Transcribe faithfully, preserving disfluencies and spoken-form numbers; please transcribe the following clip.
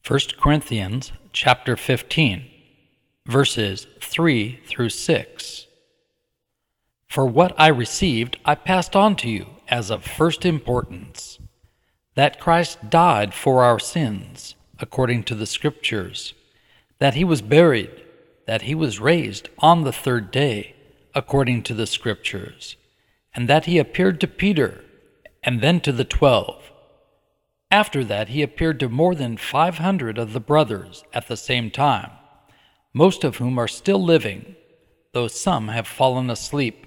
First Corinthians chapter fifteen, verses three through six. For what I received I passed on to you as of first importance, that Christ died for our sins, according to the Scriptures, that he was buried, that he was raised on the third day, according to the Scriptures, and that he appeared to Peter, and then to the twelve. After that he appeared to more than five hundred of the brothers at the same time, most of whom are still living, though some have fallen asleep.